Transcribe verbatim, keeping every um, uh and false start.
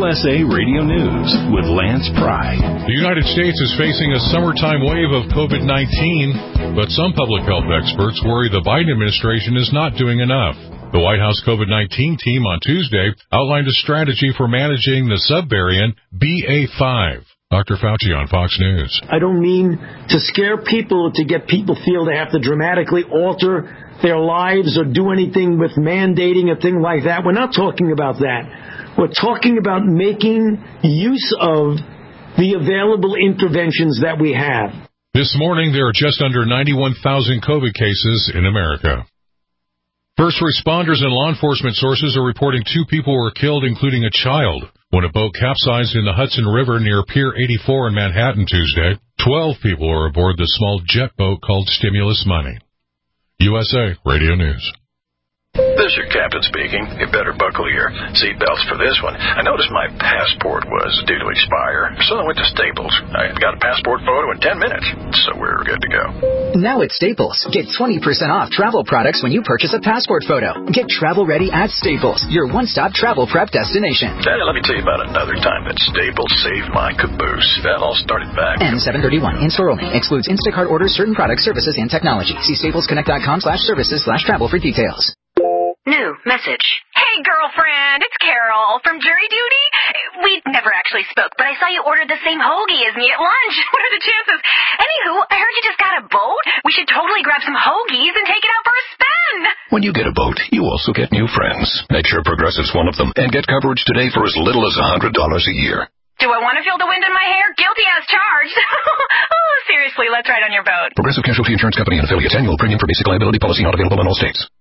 U S A Radio News with Lance Pry. The United States is facing a summertime wave of COVID nineteen, but some public health experts worry the Biden administration is not doing enough. The White House COVID nineteen team on Tuesday outlined a strategy for managing the subvariant B A five. Doctor Fauci on Fox News. I don't mean to scare people, to get people feel they have to dramatically alter their lives or do anything with mandating a thing like that. We're not talking about that. We're talking about making use of the available interventions that we have. This morning, there are just under ninety-one thousand COVID cases in America. First responders and law enforcement sources are reporting two people were killed, including a child, when a boat capsized in the Hudson River near Pier eighty-four in Manhattan Tuesday. Twelve people were aboard the small jet boat called Stimulus Money. U S A Radio News. This is your captain speaking. You better buckle your seatbelts for this one. I noticed my passport was due to expire, so I went to Staples. I got a passport photo in ten minutes, so we're good to go. Now at Staples, get twenty percent off travel products when you purchase a passport photo. Get travel ready at Staples, your one-stop travel prep destination. Hey, let me tell you about another time that Staples saved my caboose. That all started back. N seven thirty-one, in-store only. Excludes Instacart orders, certain products, services, and technology. See staplesconnect.com slash services slash travel for details. New message. Hey, girlfriend, it's Carol from jury duty. We never actually spoke, but I saw you ordered the same hoagie as me at lunch. What are the chances? Anywho, I heard you just got a boat. We should totally grab some hoagies and take it out for a spin. When you get a boat, you also get new friends. Make sure Progressive's one of them and get coverage today for as little as one hundred dollars a year. Do I want to feel the wind in my hair? Guilty as charged. Oh, seriously, let's ride on your boat. Progressive Casualty Insurance Company and affiliates. Annual premium for basic liability policy not available in all states.